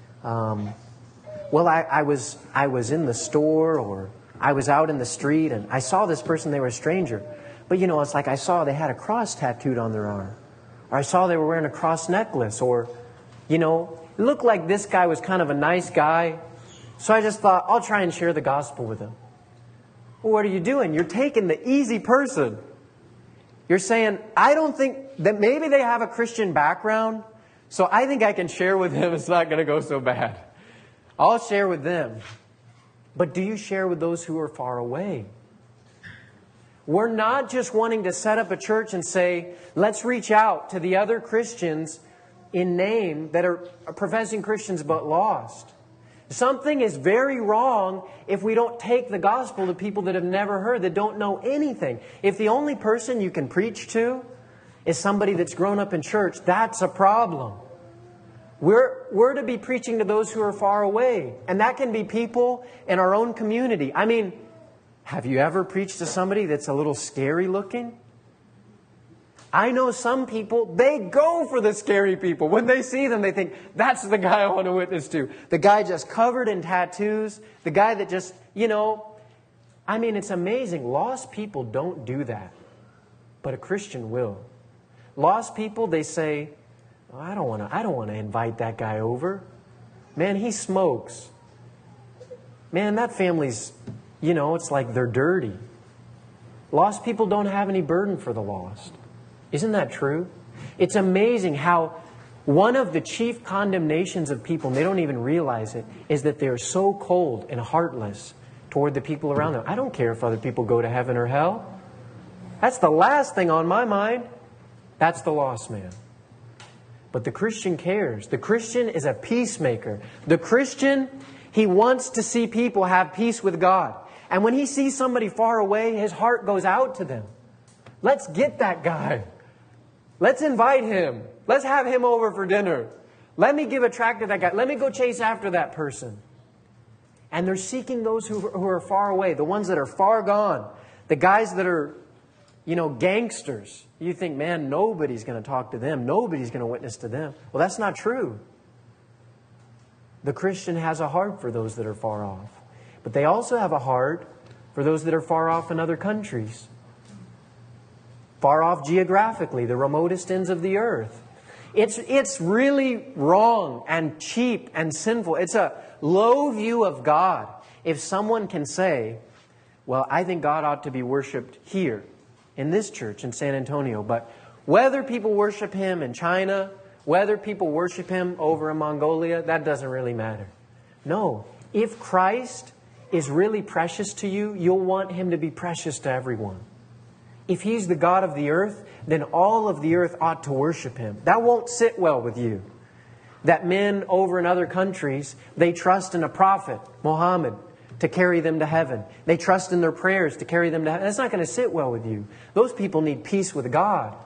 I was in the store, or I was out in the street and I saw this person, they were a stranger. But it's like I saw they had a cross tattooed on their arm. Or I saw they were wearing a cross necklace. Or, it looked like this guy was kind of a nice guy. So I just thought, I'll try and share the gospel with him. Well, what are you doing? You're taking the easy person. You're saying, I don't think that maybe they have a Christian background, so I think I can share with him. It's not going to go so bad. I'll share with them. But do you share with those who are far away? We're not just wanting to set up a church and say, let's reach out to the other Christians in name that are professing Christians but lost. Something is very wrong if we don't take the gospel to people that have never heard, that don't know anything. If the only person you can preach to is somebody that's grown up in church, that's a problem. We're to be preaching to those who are far away. And that can be people in our own community. I mean, have you ever preached to somebody that's a little scary looking? I know some people, they go for the scary people. When they see them, they think, that's the guy I want to witness to. The guy just covered in tattoos. The guy that just, it's amazing. Lost people don't do that. But a Christian will. Lost people, they say, Oh, I don't want to invite that guy over. Man, he smokes. Man, that family's, it's like they're dirty. Lost people don't have any burden for the lost. Isn't that true? It's amazing how one of the chief condemnations of people, and they don't even realize it, is that they're so cold and heartless toward the people around them. I don't care if other people go to heaven or hell. That's the last thing on my mind. That's the lost man. But the Christian cares. The Christian is a peacemaker. The Christian, he wants to see people have peace with God. And when he sees somebody far away, his heart goes out to them. Let's get that guy. Let's invite him. Let's have him over for dinner. Let me give a tract to that guy. Let me go chase after that person. And they're seeking those who are far away, the ones that are far gone, the guys that are, gangsters. You think, man, nobody's going to talk to them. Nobody's going to witness to them. Well, that's not true. The Christian has a heart for those that are far off. But they also have a heart for those that are far off in other countries. Far off geographically, the remotest ends of the earth. It's really wrong and cheap and sinful. It's a low view of God if someone can say, well, I think God ought to be worshipped here in this church in San Antonio. But whether people worship Him in China, whether people worship Him over in Mongolia, that doesn't really matter. No, if Christ is really precious to you, you'll want Him to be precious to everyone. If He's the God of the earth, then all of the earth ought to worship Him. That won't sit well with you. That men over in other countries, they trust in a prophet, Muhammad, to carry them to heaven. They trust in their prayers to carry them to heaven. That's not going to sit well with you. Those people need peace with God.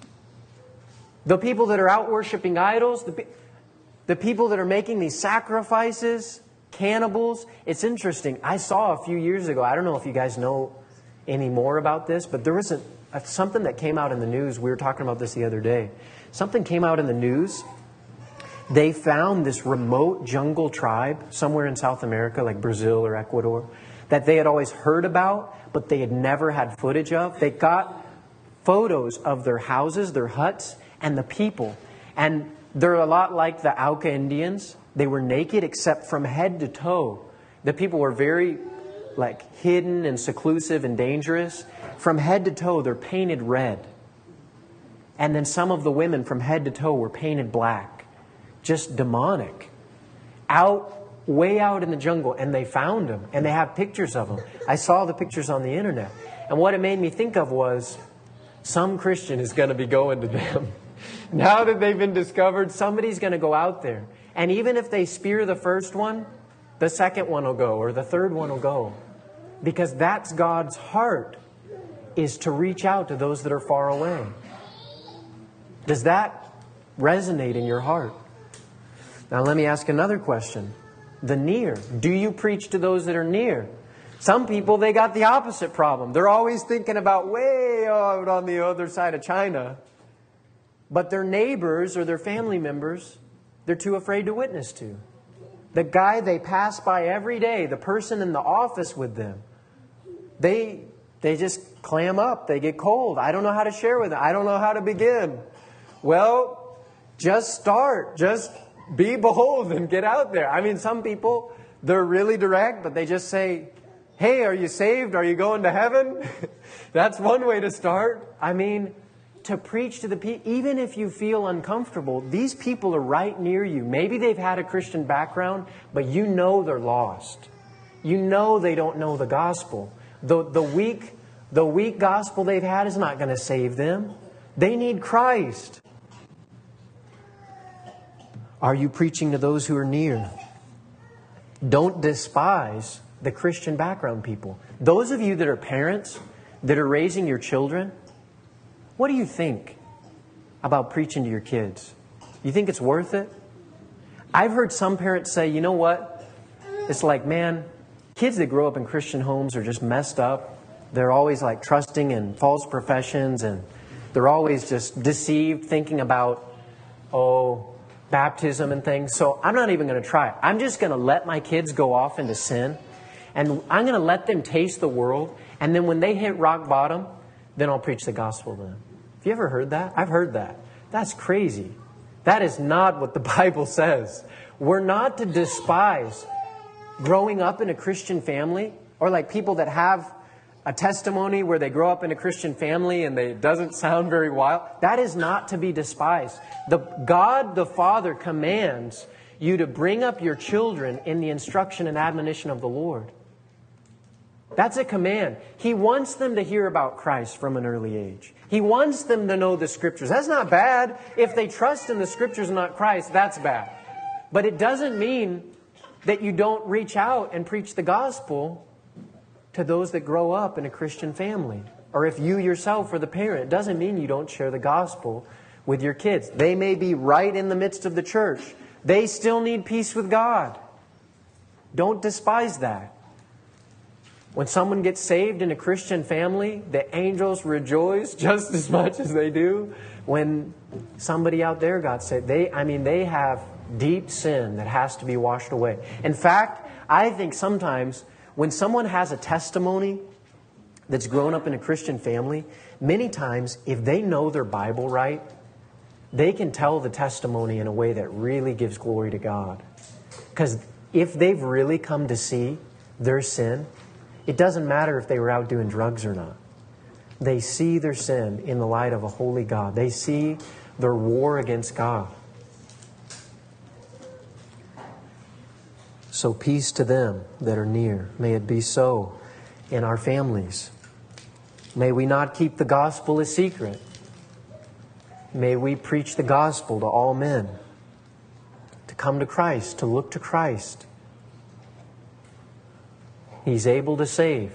The people that are out worshiping idols, the people that are making these sacrifices, cannibals. It's interesting. I saw a few years ago, I don't know if you guys know any more about this, but there was something that came out in the news. We were talking about this the other day. Something came out in the news. They found this remote jungle tribe somewhere in South America, like Brazil or Ecuador, that they had always heard about, but they had never had footage of. They got photos of their houses, their huts, and the people. And they're a lot like the Auca Indians. They were naked except from head to toe. The people were very hidden and seclusive and dangerous. From head to toe, they're painted red. And then some of the women from head to toe were painted black. Just demonic. Way out in the jungle. And they found them. And they have pictures of them. I saw the pictures on the internet. And what it made me think of was, some Christian is going to be going to them. Now that they've been discovered, somebody's going to go out there. And even if they spear the first one, the second one will go, or the third one will go. Because that's God's heart, is to reach out to those that are far away. Does that resonate in your heart? Now let me ask another question. The near. Do you preach to those that are near? Some people, they got the opposite problem. They're always thinking about way out on the other side of China. But their neighbors or their family members, they're too afraid to witness to. The guy they pass by every day, the person in the office with them, they just clam up. They get cold. I don't know how to share with them. I don't know how to begin. Well, just start. Just be bold and get out there. I mean, some people, they're really direct, but they just say, hey, are you saved? Are you going to heaven? That's one way to start. I mean, to preach to the people, even if you feel uncomfortable, these people are right near you. Maybe they've had a Christian background, but you know they're lost. You know they don't know the gospel. The weak gospel they've had is not going to save them. They need Christ. Are you preaching to those who are near? Don't despise the Christian background people. Those of you that are parents, that are raising your children, what do you think about preaching to your kids? You think it's worth it? I've heard some parents say, you know what? It's like, man, kids that grow up in Christian homes are just messed up. They're always trusting in false professions, and they're always just deceived, thinking about, baptism and things. So I'm not even going to try it. I'm just going to let my kids go off into sin, and I'm going to let them taste the world. And then when they hit rock bottom, then I'll preach the gospel to them. Have you ever heard that? I've heard that. That's crazy. That is not what the Bible says. We're not to despise growing up in a Christian family, or like people that have a testimony where they grow up in a Christian family and it doesn't sound very wild. That is not to be despised. God the Father commands you to bring up your children in the instruction and admonition of the Lord. That's a command. He wants them to hear about Christ from an early age. He wants them to know the Scriptures. That's not bad. If they trust in the Scriptures and not Christ, that's bad. But it doesn't mean that you don't reach out and preach the gospel to those that grow up in a Christian family. Or if you yourself are the parent, it doesn't mean you don't share the gospel with your kids. They may be right in the midst of the church. They still need peace with God. Don't despise that. When someone gets saved in a Christian family, the angels rejoice just as much as they do when somebody out there got saved. They have deep sin that has to be washed away. In fact, I think sometimes when someone has a testimony that's grown up in a Christian family, many times if they know their Bible right, they can tell the testimony in a way that really gives glory to God. Because if they've really come to see their sin, it doesn't matter if they were out doing drugs or not. They see their sin in the light of a holy God. They see their war against God. So peace to them that are near. May it be so in our families. May we not keep the gospel a secret. May we preach the gospel to all men. To come to Christ, to look to Christ. He's able to save.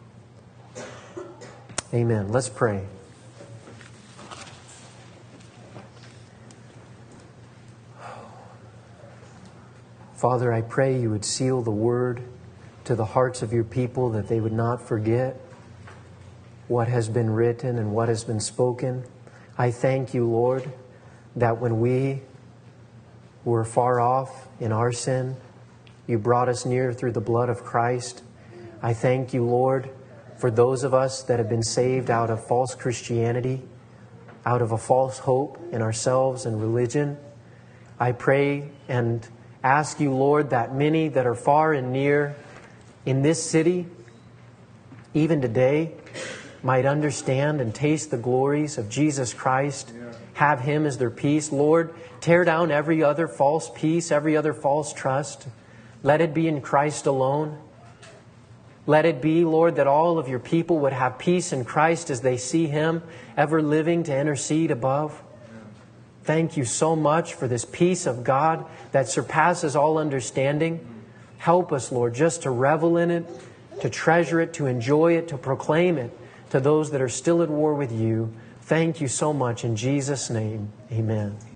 Amen. Let's pray. Father, I pray you would seal the word to the hearts of your people, that they would not forget what has been written and what has been spoken. I thank you, Lord, that when we were far off in our sin, you brought us near through the blood of Christ. I thank you, Lord, for those of us that have been saved out of false Christianity, out of a false hope in ourselves and religion. I pray and ask you, Lord, that many that are far and near in this city, even today, might understand and taste the glories of Jesus Christ, have Him as their peace. Lord, tear down every other false peace, every other false trust. Let it be in Christ alone. Let it be, Lord, that all of your people would have peace in Christ as they see Him ever living to intercede above. Thank you so much for this peace of God that surpasses all understanding. Help us, Lord, just to revel in it, to treasure it, to enjoy it, to proclaim it to those that are still at war with you. Thank you so much. In Jesus' name, amen.